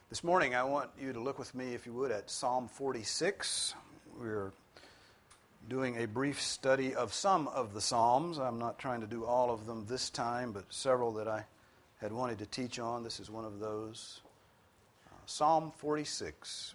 This morning I want you to look with me, if you would, at Psalm 46. We're doing a brief study of some of the Psalms. I'm not trying to do all of them this time, but several that I had wanted to teach on. This is one of those. Psalm 46.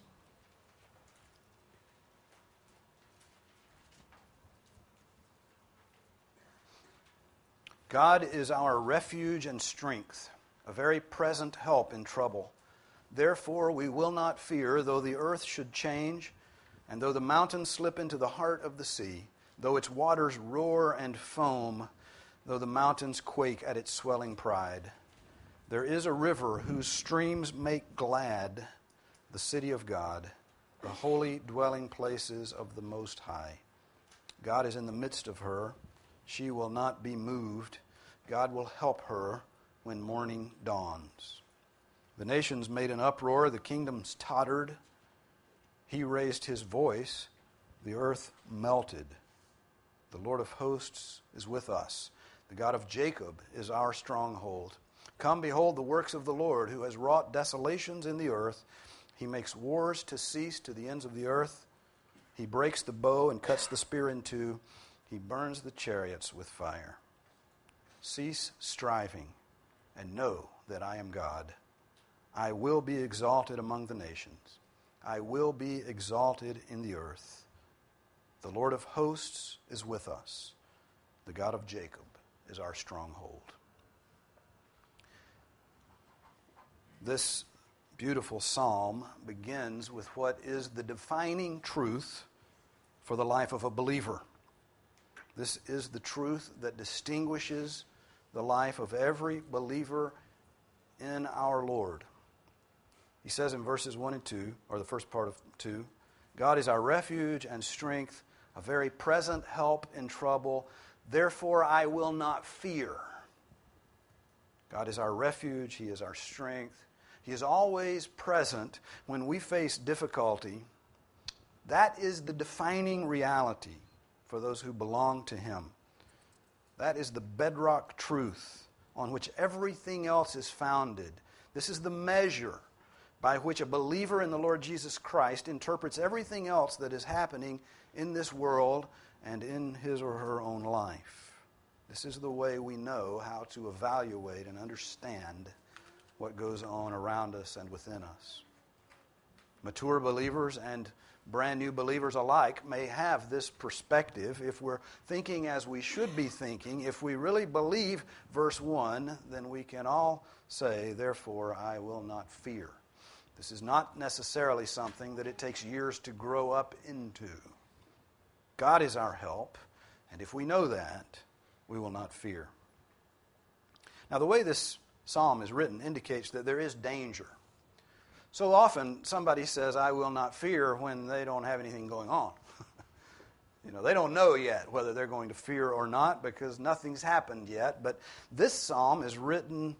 God is our refuge and strength, a very present help in trouble. Therefore we will not fear, though the earth should change, and though the mountains slip into the heart of the sea, though its waters roar and foam, though the mountains quake at its swelling pride. There is a river whose streams make glad the city of God, the holy dwelling places of the Most High. God is in the midst of her. She will not be moved. God will help her when morning dawns. The nations made an uproar, the kingdoms tottered. He raised his voice, the earth melted. The Lord of hosts is with us. The God of Jacob is our stronghold. Come, behold the works of the Lord, who has wrought desolations in the earth. He makes wars to cease to the ends of the earth. He breaks the bow and cuts the spear in two. He burns the chariots with fire. Cease striving and know that I am God. I will be exalted among the nations. I will be exalted in the earth. The Lord of hosts is with us. The God of Jacob is our stronghold. This beautiful psalm begins with what is the defining truth for the life of a believer. This is the truth that distinguishes the life of every believer in our Lord. He says in verses 1 and 2, or the first part of 2, God is our refuge and strength, a very present help in trouble. Therefore I will not fear. God is our refuge. He is our strength. He is always present when we face difficulty. That is the defining reality for those who belong to Him. That is the bedrock truth on which everything else is founded. This is the measure by which a believer in the Lord Jesus Christ interprets everything else that is happening in this world and in his or her own life. This is the way we know how to evaluate and understand what goes on around us and within us. Mature believers and brand new believers alike may have this perspective. If we're thinking as we should be thinking, if we really believe verse 1, then we can all say, therefore I will not fear. This is not necessarily something that it takes years to grow up into. God is our help, and if we know that, we will not fear. Now, the way this psalm is written indicates that there is danger. So often somebody says, I will not fear, when they don't have anything going on. They don't know yet whether they're going to fear or not because nothing's happened yet. But this psalm is written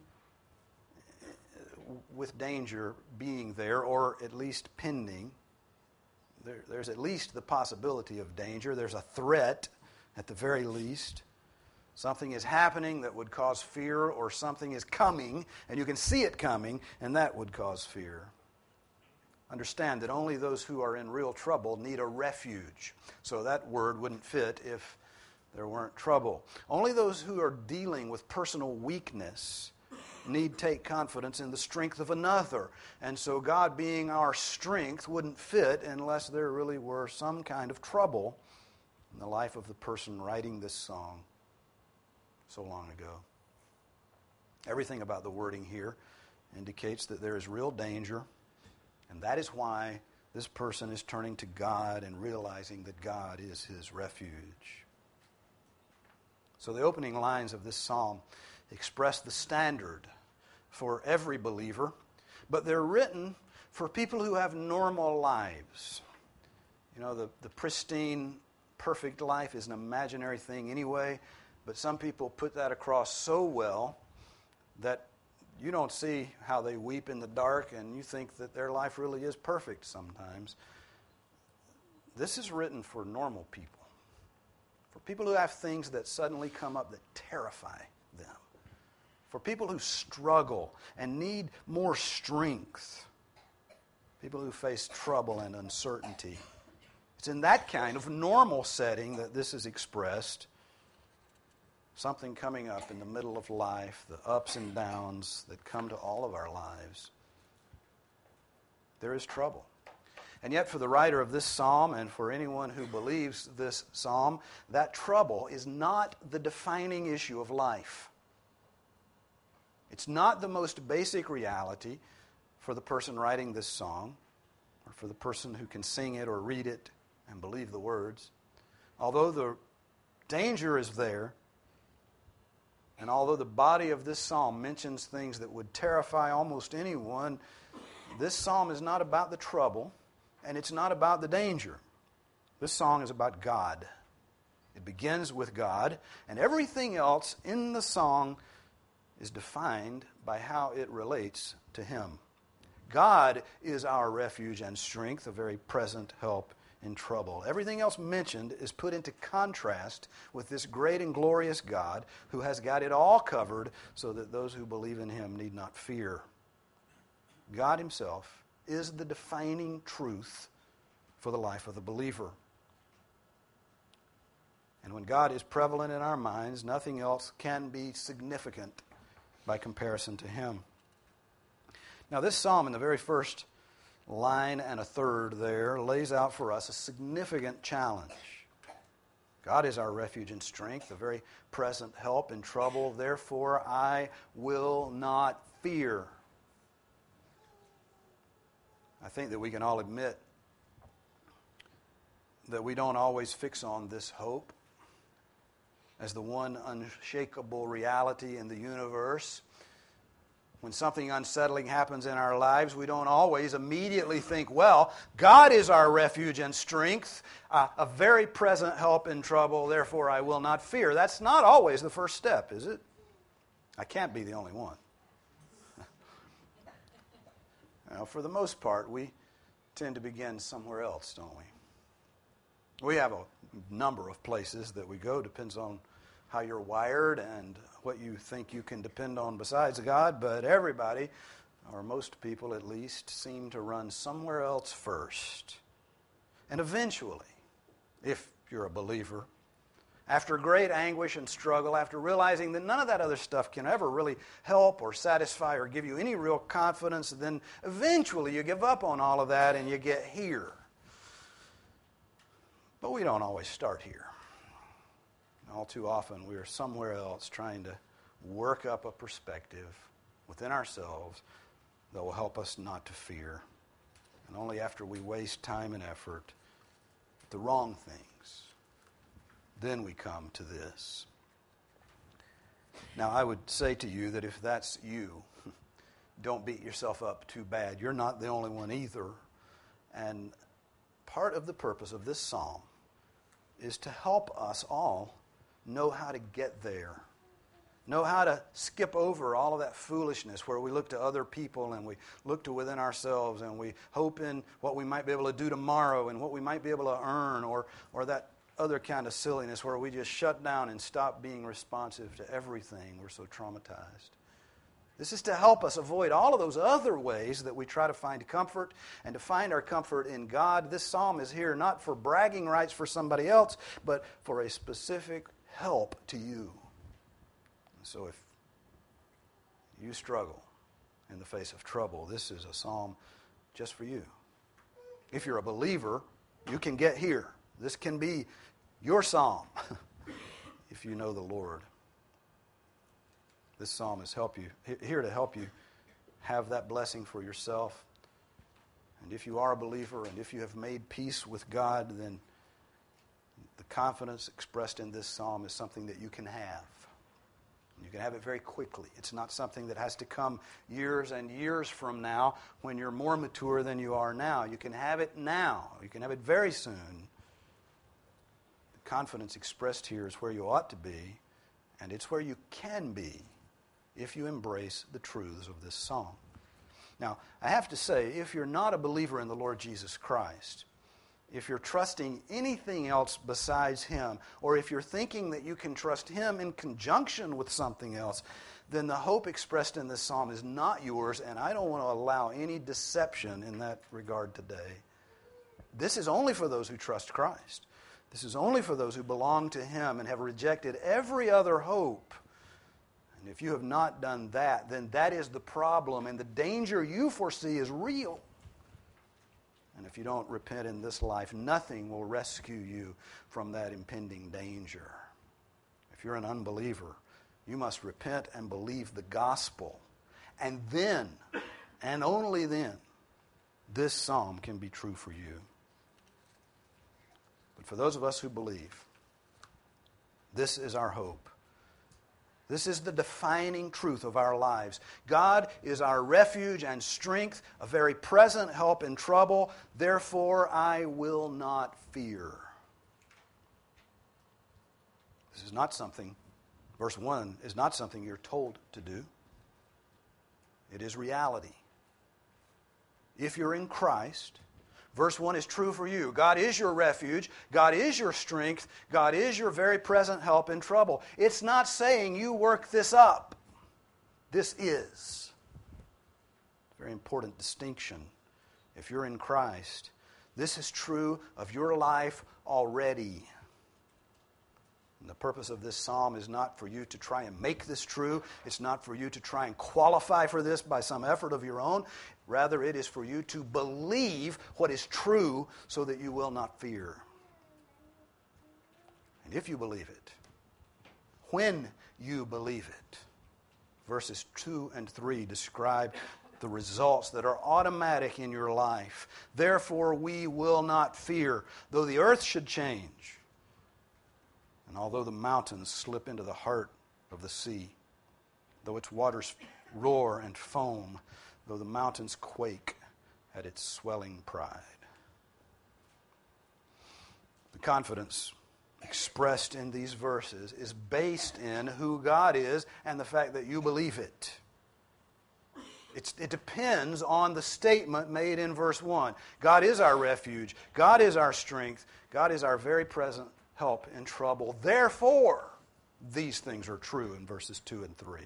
with danger being there, or at least pending. There's at least the possibility of danger. There's a threat at the very least. Something is happening that would cause fear, or something is coming, and you can see it coming, and that would cause fear. Understand that only those who are in real trouble need a refuge. So that word wouldn't fit if there weren't trouble. Only those who are dealing with personal weakness need take confidence in the strength of another. And so God being our strength wouldn't fit unless there really were some kind of trouble in the life of the person writing this song so long ago. Everything about the wording here indicates that there is real danger, and that is why this person is turning to God and realizing that God is his refuge. So the opening lines of this psalm express the standard for every believer, but they're written for people who have normal lives. The pristine, perfect life is an imaginary thing anyway, but some people put that across so well that you don't see how they weep in the dark, and you think that their life really is perfect sometimes. This is written for normal people, for people who have things that suddenly come up that terrify them, for people who struggle and need more strength. people who face trouble and uncertainty. It's in that kind of normal setting that this is expressed. Something coming up in the middle of life, the ups and downs that come to all of our lives. There is trouble. And yet for the writer of this psalm and for anyone who believes this psalm, that trouble is not the defining issue of life. It's not the most basic reality for the person writing this song or for the person who can sing it or read it and believe the words. Although the danger is there, and although the body of this psalm mentions things that would terrify almost anyone, this psalm is not about the trouble, and it's not about the danger. This song is about God. It begins with God, and everything else in the song is defined by how it relates to Him. God is our refuge and strength, a very present help in trouble. Everything else mentioned is put into contrast with this great and glorious God who has got it all covered so that those who believe in Him need not fear. God Himself is the defining truth for the life of the believer. And when God is prevalent in our minds, nothing else can be significant by comparison to Him. Now, this psalm in the very first line and a third there lays out for us a significant challenge. God is our refuge and strength, a very present help in trouble. Therefore, I will not fear. I think that we can all admit that we don't always fix on this hope as the one unshakable reality in the universe. When something unsettling happens in our lives, we don't always immediately think, well, God is our refuge and strength, a very present help in trouble, therefore I will not fear. That's not always the first step, is it? I can't be the only one. Now, for the most part, we tend to begin somewhere else, don't we? We have a number of places that we go, depends on how you're wired and what you think you can depend on besides God, but everybody, or most people at least, seem to run somewhere else first. And eventually, if you're a believer, after great anguish and struggle, after realizing that none of that other stuff can ever really help or satisfy or give you any real confidence, then eventually you give up on all of that and you get here. But we don't always start here. All too often, we are somewhere else trying to work up a perspective within ourselves that will help us not to fear. And only after we waste time and effort with the wrong things, then we come to this. Now, I would say to you that if that's you, don't beat yourself up too bad. You're not the only one either. And part of the purpose of this psalm is to help us all know how to get there. Know how to skip over all of that foolishness where we look to other people and we look to within ourselves and we hope in what we might be able to do tomorrow and what we might be able to earn, or that other kind of silliness where we just shut down and stop being responsive to everything. We're so traumatized. This is to help us avoid all of those other ways that we try to find comfort and to find our comfort in God. This psalm is here not for bragging rights for somebody else, but for a specific help to you. So if you struggle in the face of trouble, this is a psalm just for you. If you're a believer, you can get here. This can be your psalm if you know the Lord. This psalm is here to help you have that blessing for yourself. And if you are a believer and if you have made peace with God, then the confidence expressed in this psalm is something that you can have. You can have it very quickly. It's not something that has to come years and years from now when you're more mature than you are now. You can have it now. You can have it very soon. The confidence expressed here is where you ought to be, and it's where you can be if you embrace the truths of this psalm. Now, I have to say, if you're not a believer in the Lord Jesus Christ, if you're trusting anything else besides Him, or if you're thinking that you can trust Him in conjunction with something else, then the hope expressed in this psalm is not yours, and I don't want to allow any deception in that regard today. This is only for those who trust Christ. This is only for those who belong to Him and have rejected every other hope. And if you have not done that, then that is the problem, and the danger you foresee is real. And if you don't repent in this life, nothing will rescue you from that impending danger. If you're an unbeliever, you must repent and believe the gospel. And then, and only then, this psalm can be true for you. But for those of us who believe, this is our hope. This is the defining truth of our lives. God is our refuge and strength, a very present help in trouble. Therefore, I will not fear. This is not something, verse 1 is not something you're told to do. It is reality. If you're in Christ, verse 1 is true for you. God is your refuge. God is your strength. God is your very present help in trouble. It's not saying you work this up. This is. Very important distinction. If you're in Christ, this is true of your life already. And the purpose of this psalm is not for you to try and make this true. It's not for you to try and qualify for this by some effort of your own. Rather, it is for you to believe what is true so that you will not fear. And if you believe it, when you believe it, verses 2 and 3 describe the results that are automatic in your life. Therefore, we will not fear, though the earth should change, and although the mountains slip into the heart of the sea, though its waters roar and foam, though the mountains quake at its swelling pride. The confidence expressed in these verses is based in who God is and the fact that you believe it. It depends on the statement made in verse 1. God is our refuge. God is our strength. God is our very present help in trouble. Therefore, these things are true in verses 2 and 3.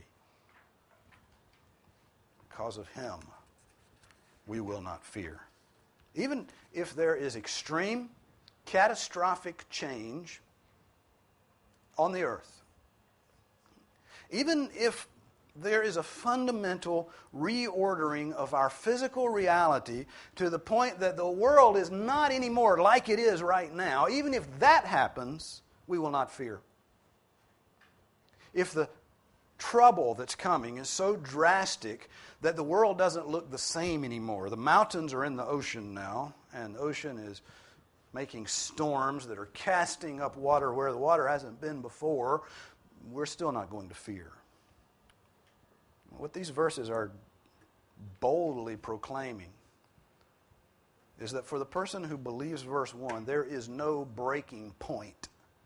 Because of Him, we will not fear. Even if there is extreme, catastrophic change on the earth, even if there is a fundamental reordering of our physical reality to the point that the world is not anymore like it is right now, even if that happens, we will not fear. If the trouble that's coming is so drastic that the world doesn't look the same anymore. The mountains are in the ocean now, and the ocean is making storms that are casting up water where the water hasn't been before. We're still not going to fear. What these verses are boldly proclaiming is that for the person who believes verse 1, there is no breaking point.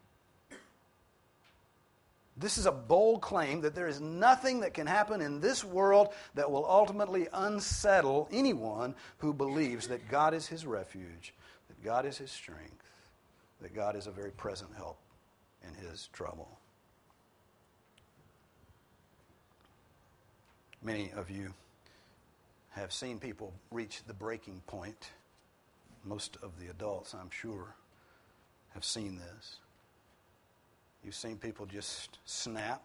This is a bold claim that there is nothing that can happen in this world that will ultimately unsettle anyone who believes that God is his refuge, that God is his strength, that God is a very present help in his trouble. Many of you have seen people reach the breaking point. Most of the adults, I'm sure, have seen this. You've seen people just snap.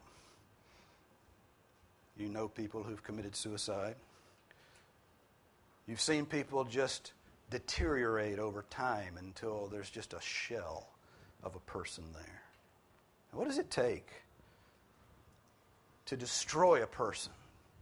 You know people who've committed suicide. You've seen people just deteriorate over time until there's just a shell of a person there. What does it take to destroy a person?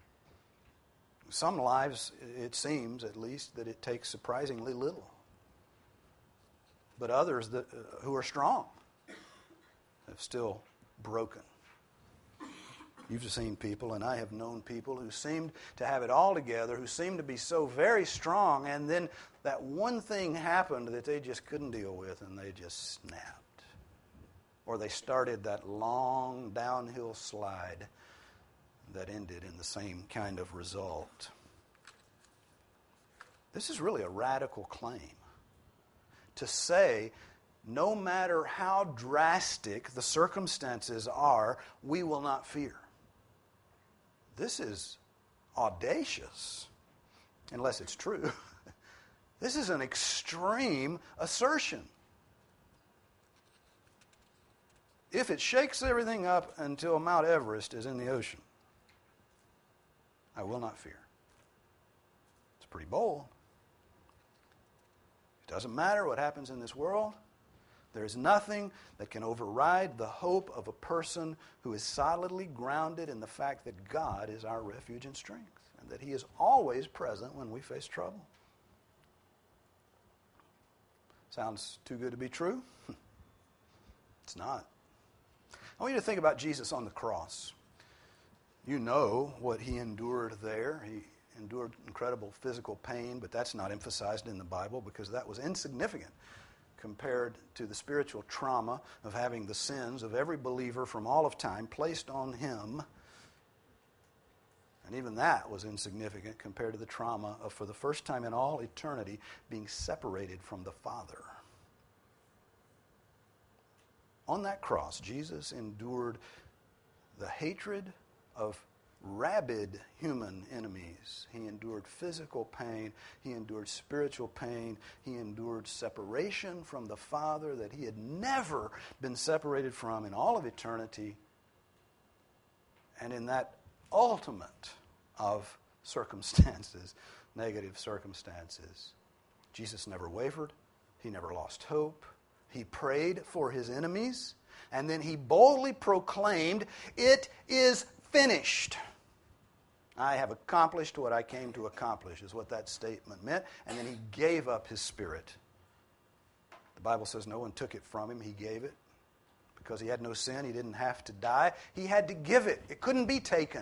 Some lives, it seems at least, that it takes surprisingly little. But others that who are strong have still broken. You've seen people, and I have known people who seemed to have it all together, who seemed to be so very strong, and then that one thing happened that they just couldn't deal with, and they just snapped. Or they started that long downhill slide that ended in the same kind of result. This is really a radical claim to say, no matter how drastic the circumstances are, we will not fear. this is audacious, unless it's true. This is an extreme assertion. If it shakes everything up until Mount Everest is in the ocean, I will not fear. It's pretty bold. It doesn't matter what happens in this world. There is nothing that can override the hope of a person who is solidly grounded in the fact that God is our refuge and strength, and that He is always present when we face trouble. Sounds too good to be true? It's not. I want you to think about Jesus on the cross. You know what He endured there. He endured incredible physical pain, but that's not emphasized in the Bible because that was insignificant compared to the spiritual trauma of having the sins of every believer from all of time placed on Him. And even that was insignificant compared to the trauma of, for the first time in all eternity, being separated from the Father. On that cross, Jesus endured the hatred of rabid human enemies. He endured physical pain. He endured spiritual pain. He endured separation from the Father that He had never been separated from in all of eternity. And in that ultimate of circumstances, negative circumstances, Jesus never wavered. He never lost hope. He prayed for His enemies, and then He boldly proclaimed, "It is finished." I have accomplished what I came to accomplish, is what that statement meant. And then He gave up His Spirit. The Bible says no one took it from Him. He gave it. Because He had no sin, He didn't have to die. He had to give it. It couldn't be taken.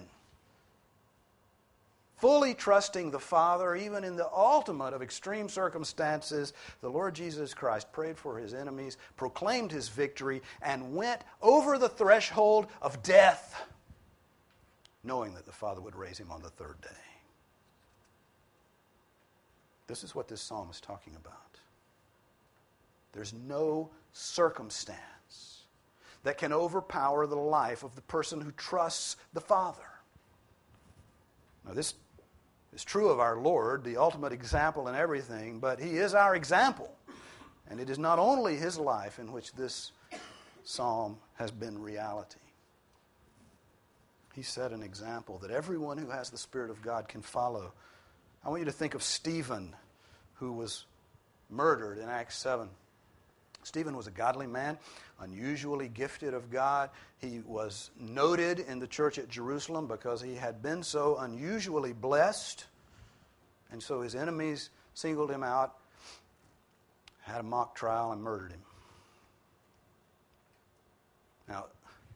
Fully trusting the Father, even in the ultimate of extreme circumstances, the Lord Jesus Christ prayed for His enemies, proclaimed His victory, and went over the threshold of death, knowing that the Father would raise Him on the third day. This is what this psalm is talking about. There's no circumstance that can overpower the life of the person who trusts the Father. Now, this is true of our Lord, the ultimate example in everything, but He is our example. And it is not only His life in which this psalm has been reality. He set an example that everyone who has the Spirit of God can follow. I want you to think of Stephen, who was murdered in Acts 7. Stephen was a godly man, unusually gifted of God. He was noted in the church at Jerusalem because he had been so unusually blessed. And so his enemies singled him out, had a mock trial, and murdered him. Now,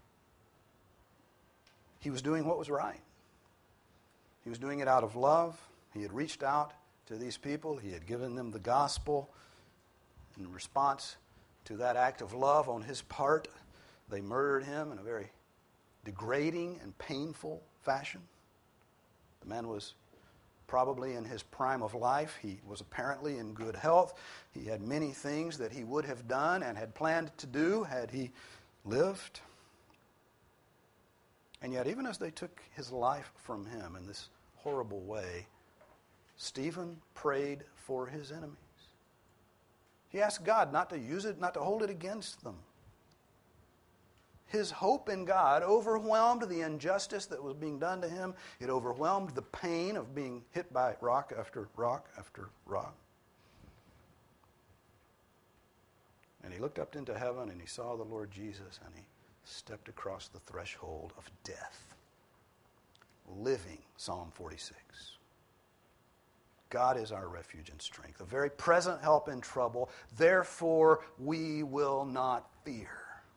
he was doing what was right. He was doing it out of love. He had reached out to these people. He had given them the gospel. In response to that act of love on his part, they murdered him in a very degrading and painful fashion. The man was probably in his prime of life. He was apparently in good health. He had many things that he would have done and had planned to do had he lived. And yet, even as they took his life from him in this horrible way, Stephen prayed for his enemies. He asked God not to use it, not to hold it against them. His hope in God overwhelmed the injustice that was being done to him. It overwhelmed the pain of being hit by rock after rock after rock. And he looked up into heaven and he saw the Lord Jesus and he stepped across the threshold of death, living Psalm 46. God is our refuge and strength, a very present help in trouble. Therefore, we will not fear.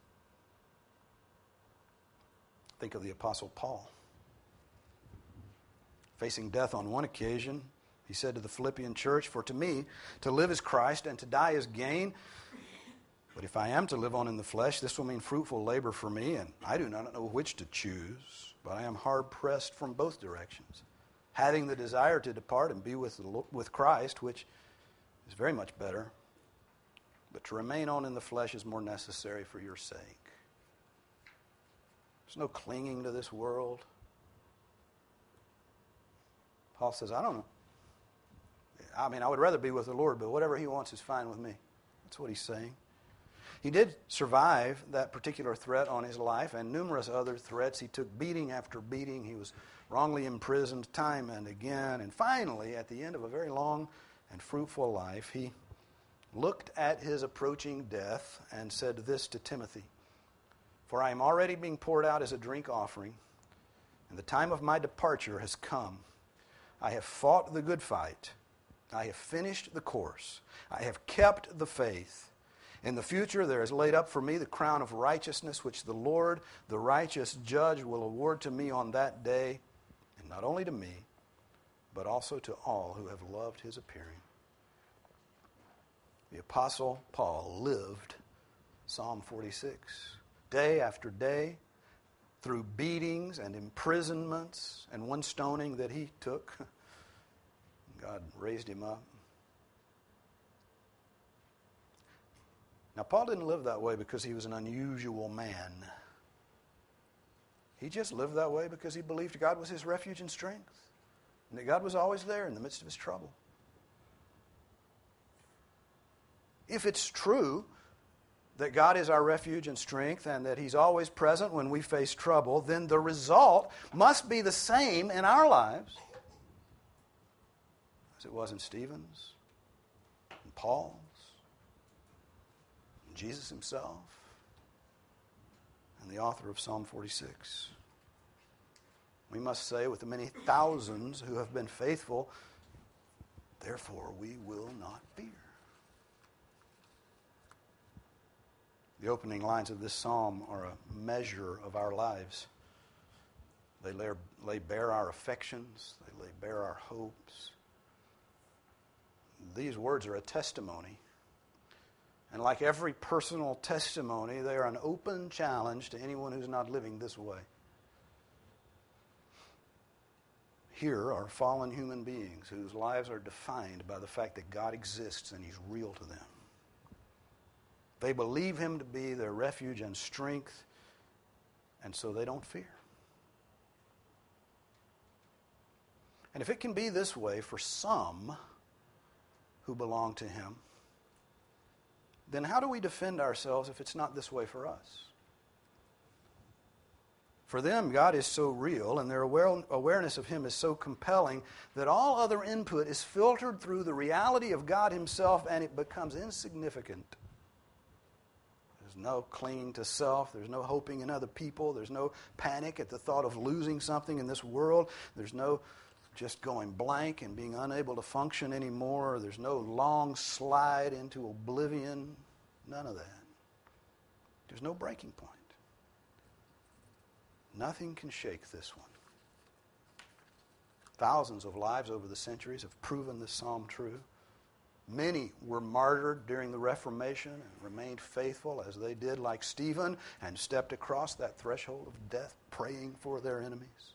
Think of the Apostle Paul. Facing death on one occasion, he said to the Philippian church, "For to me, to live is Christ, and to die is gain. But if I am to live on in the flesh, this will mean fruitful labor for me, and I do not know which to choose, but I am hard-pressed from both directions, having the desire to depart and be with Christ, which is very much better. But to remain on in the flesh is more necessary for your sake." There's no clinging to this world. Paul says, I don't know. I mean, I would rather be with the Lord, but whatever He wants is fine with me. That's what he's saying. He did survive that particular threat on his life and numerous other threats. He took beating after beating. He was wrongly imprisoned time and again. And finally, at the end of a very long and fruitful life, he looked at his approaching death and said this to Timothy, "For I am already being poured out as a drink offering, and the time of my departure has come. I have fought the good fight. I have finished the course. I have kept the faith. In the future there is laid up for me the crown of righteousness, which the Lord, the righteous judge, will award to me on that day, and not only to me, but also to all who have loved His appearing." The Apostle Paul lived Psalm 46. Day after day, through beatings and imprisonments and one stoning that he took, God raised him up. Now, Paul didn't live that way because he was an unusual man. He just lived that way because he believed God was his refuge and strength, and that God was always there in the midst of his trouble. If it's true that God is our refuge and strength and that He's always present when we face trouble, then the result must be the same in our lives as it was in Stephen's, and Paul's, and Jesus himself, and the author of Psalm 46. We must say with the many thousands who have been faithful, "Therefore we will not fear." The opening lines of this psalm are a measure of our lives. They lay bare our affections. They lay bare our hopes. These words are a testimony. And like every personal testimony, they are an open challenge to anyone who's not living this way. Here are fallen human beings whose lives are defined by the fact that God exists and He's real to them. They believe Him to be their refuge and strength, and so they don't fear. And if it can be this way for some who belong to Him, then how do we defend ourselves if it's not this way for us? For them, God is so real and their awareness of Him is so compelling that all other input is filtered through the reality of God Himself, and it becomes insignificant. There's no clinging to self. There's no hoping in other people. There's no panic at the thought of losing something in this world. There's no just going blank and being unable to function anymore. There's no long slide into oblivion. None of that. There's no breaking point. Nothing can shake this one. Thousands of lives over the centuries have proven this psalm true. Many were martyred during the Reformation and remained faithful as they did, like Stephen, and stepped across that threshold of death praying for their enemies.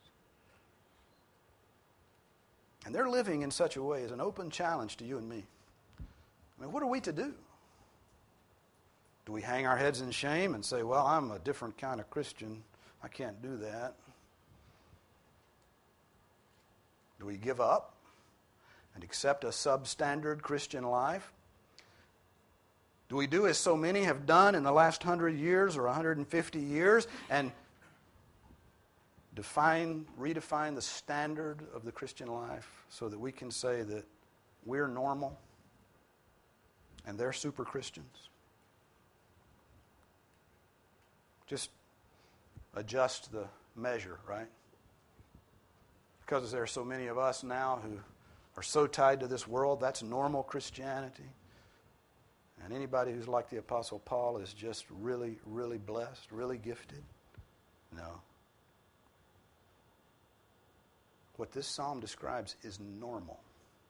And their living in such a way is an open challenge to you and me. I mean, what are we to do? Do we hang our heads in shame and say, "Well, I'm a different kind of Christian. I can't do that"? Do we give up and accept a substandard Christian life? Do we do as so many have done in the last 100 years or 150 years and redefine the standard of the Christian life so that we can say that we're normal and they're super Christians? Just adjust the measure, right? Because there are so many of us now who are so tied to this world, that's normal Christianity. And anybody who's like the Apostle Paul is just really, really blessed, really gifted. No. What this psalm describes is normal.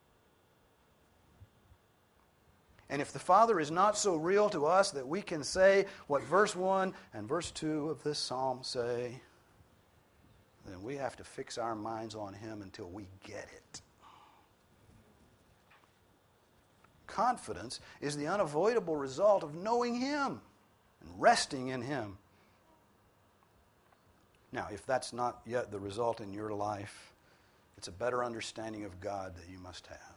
And if the Father is not so real to us that we can say what verse 1 and verse 2 of this psalm say, then we have to fix our minds on Him until we get it. Confidence is the unavoidable result of knowing Him and resting in Him. Now, if that's not yet the result in your life, It's a better understanding of God that you must have.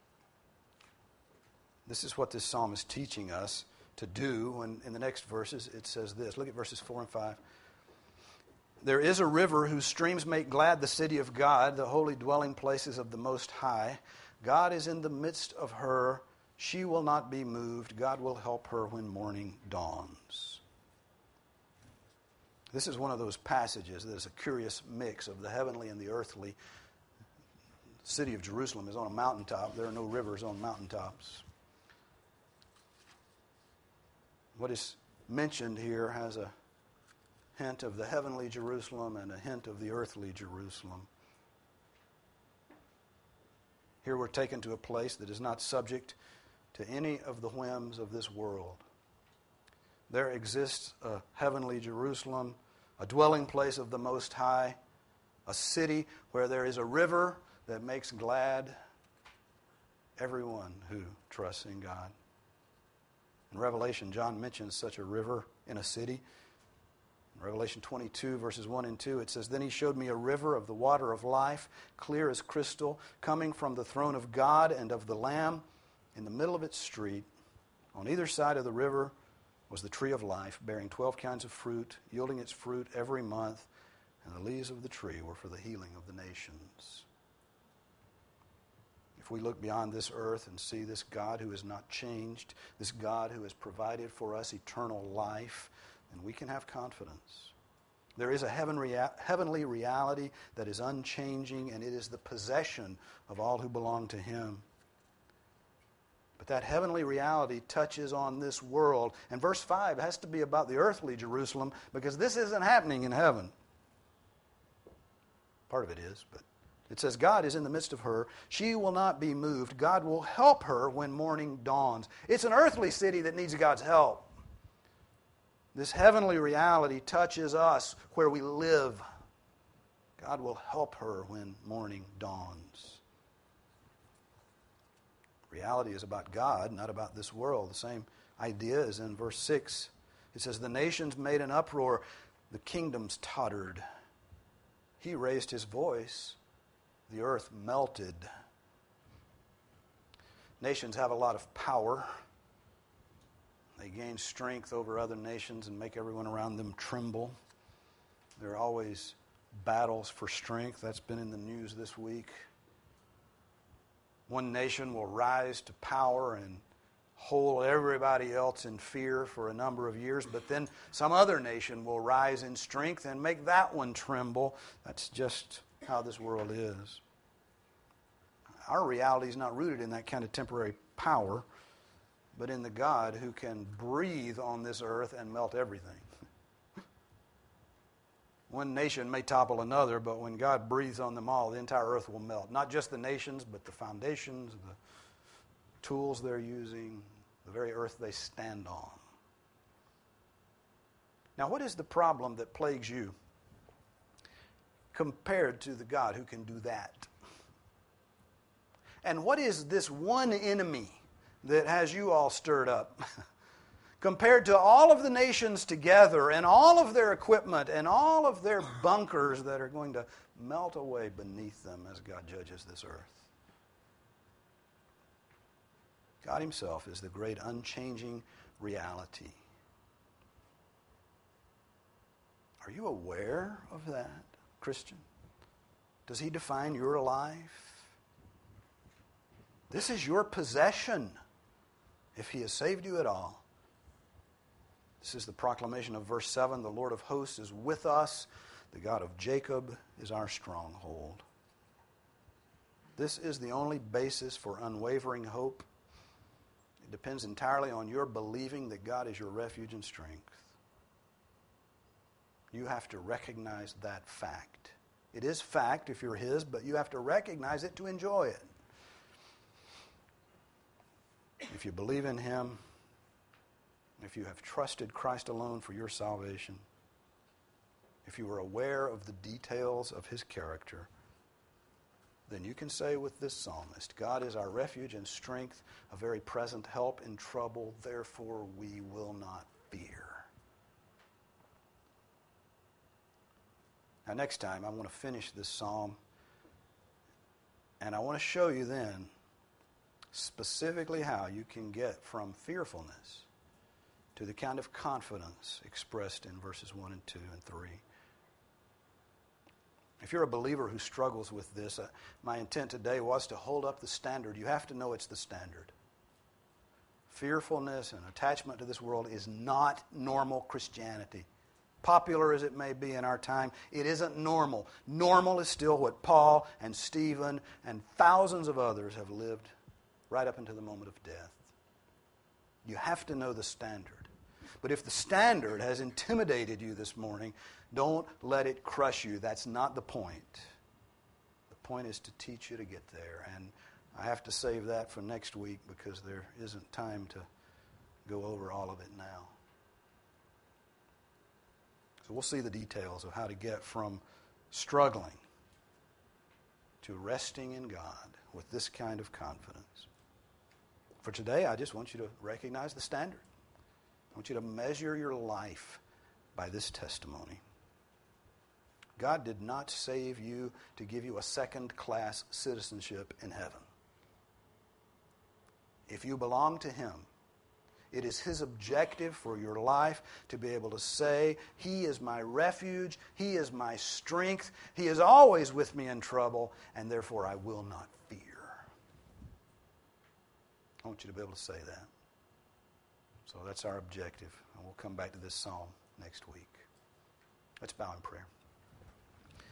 This is what this psalm is teaching us to do. When in the next verses it says this. Look at verses 4 and 5. There is a river whose streams make glad the city of God, the holy dwelling places of the Most High. God is in the midst of her. She will not be moved. God will help her when morning dawns. This is one of those passages that is a curious mix of the heavenly and the earthly. The city of Jerusalem is on a mountaintop. There are no rivers on mountaintops. What is mentioned here has a hint of the heavenly Jerusalem and a hint of the earthly Jerusalem. Here we're taken to a place that is not subject to any of the whims of this world. There exists a heavenly Jerusalem, a dwelling place of the Most High, a city where there is a river that makes glad everyone who trusts in God. In Revelation, John mentions such a river in a city. In Revelation 22, verses 1 and 2, it says, Then he showed me a river of the water of life, clear as crystal, coming from the throne of God and of the Lamb. In the middle of its street, on either side of the river, was the tree of life, bearing 12 kinds of fruit, yielding its fruit every month, and the leaves of the tree were for the healing of the nations. If we look beyond this earth and see this God who has not changed, this God who has provided for us eternal life, then we can have confidence. There is a heavenly reality that is unchanging, and it is the possession of all who belong to Him. But that heavenly reality touches on this world. And verse 5 has to be about the earthly Jerusalem, because this isn't happening in heaven. Part of it is, but it says, God is in the midst of her. She will not be moved. God will help her when morning dawns. It's an earthly city that needs God's help. This heavenly reality touches us where we live. God will help her when morning dawns. Reality is about God, not about this world. The same idea is in verse 6. It says, The nations made an uproar. The kingdoms tottered. He raised his voice. The earth melted. Nations have a lot of power. They gain strength over other nations and make everyone around them tremble. There are always battles for strength. That's been in the news this week. One nation will rise to power and hold everybody else in fear for a number of years, but then some other nation will rise in strength and make that one tremble. That's just how this world is. Our reality is not rooted in that kind of temporary power, but in the God who can breathe on this earth and melt everything. One nation may topple another, but when God breathes on them all, the entire earth will melt. Not just the nations, but the foundations, the tools they're using, the very earth they stand on. Now, what is the problem that plagues you compared to the God who can do that? And what is this one enemy that has you all stirred up compared to all of the nations together and all of their equipment and all of their bunkers that are going to melt away beneath them as God judges this earth? God Himself is the great unchanging reality. Are you aware of that, Christian? Does He define your life? This is your possession if He has saved you at all. This is the proclamation of verse 7. The Lord of hosts is with us. The God of Jacob is our stronghold. This is the only basis for unwavering hope. It depends entirely on your believing that God is your refuge and strength. You have to recognize that fact. It is fact if you're His, but you have to recognize it to enjoy it. If you believe in Him, if you have trusted Christ alone for your salvation, if you are aware of the details of His character, then you can say with this psalmist, God is our refuge and strength, a very present help in trouble, therefore we will not fear. Now next time I want to finish this psalm And I want to show you then specifically how you can get from fearfulness to the kind of confidence expressed in verses 1 and 2 and 3. If you're a believer who struggles with this, my intent today was to hold up the standard. You have to know it's the standard. Fearfulness and attachment to this world is not normal Christianity. Popular as it may be in our time, it isn't normal. Normal is still what Paul and Stephen and thousands of others have lived right up until the moment of death. You have to know the standard. But if the standard has intimidated you this morning, don't let it crush you. That's not the point. The point is to teach you to get there. And I have to save that for next week because there isn't time to go over all of it now. So we'll see the details of how to get from struggling to resting in God with this kind of confidence. For today, I just want you to recognize the standard. I want you to measure your life by this testimony. God did not save you to give you a second-class citizenship in heaven. If you belong to Him, it is His objective for your life to be able to say, He is my refuge, He is my strength, He is always with me in trouble, and therefore I will not fear. I want you to be able to say that. So that's our objective, and we'll come back to this psalm next week. Let's bow in prayer.